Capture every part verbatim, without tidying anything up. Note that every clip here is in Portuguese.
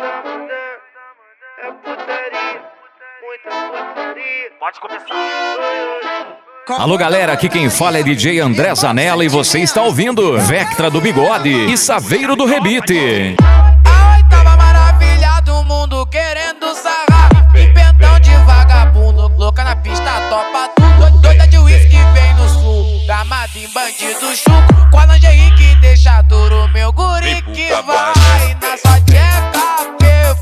É putaria, muita putaria. Pode começar. Alô galera, aqui quem fala é D J André Zanella e você está ouvindo Vectra do Bigode e Saveiro do Rebite. A oitava maravilha do mundo querendo sarrar, pimpentão de vagabundo, louca na pista, topa tudo. Doida de uísque vem no sul, gamada em bandido chuco, com a lingerie que deixa duro, meu guri que vai na sua tcheca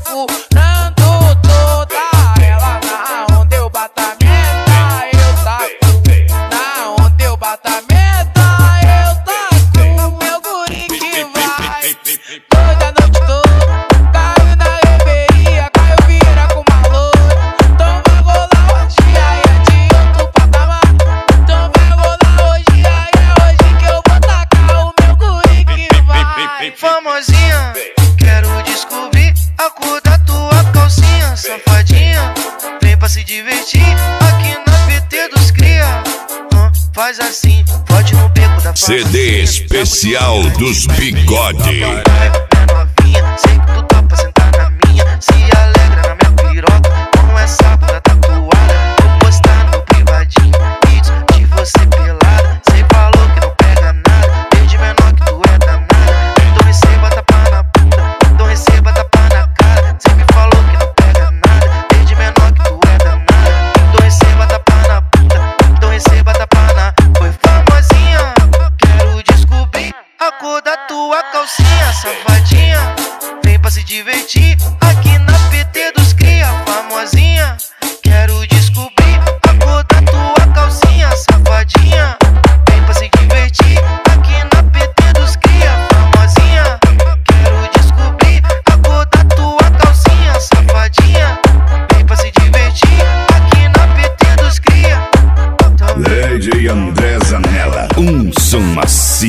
perfurando toda ela. Na onde eu bato a meta, eu taco. Na onde eu bato a meta, eu taco. Meu guri que vai toda a noite toda, caiu na reveria, caiu vira com uma loura. Então vai rolar hoje, aí é de outro patamar. Então vai rolar hoje, aí é hoje que eu vou tacar o meu guri que vai. Famosinha, quero descobrir a cor da tua calcinha. Safadinha, vem pra se divertir aqui na P T dos cria. Hum, faz assim, pode no beco da C D especial dos Bigode. É novinha, sei que tu topa sentar na minha. Se alegra na minha piroca com essa bunda tatuada. Vou postar no meu privadinho vídeos de você pelada. Cê falou que não pega nada, desde menor que tu é danada. Então receba tapa na bunda, então receba tapa na cara. Cê me falou que não pega nada, desde menor que tu é danada. Então receba tapa na bunda, então receba tapa na. Foi famosinha, quero descobrir a cor da tua calcinha. Safadinha, vem pra se divertir aqui na P T dos cria. Famosinha, quero descobrir a cor da tua calcinha. Safadinha, vem pra se divertir aqui na P T dos cria. Famosinha, quero descobrir a cor da tua calcinha. Safadinha, vem pra se divertir aqui na P T dos cria. D J André Zanella, um som macio.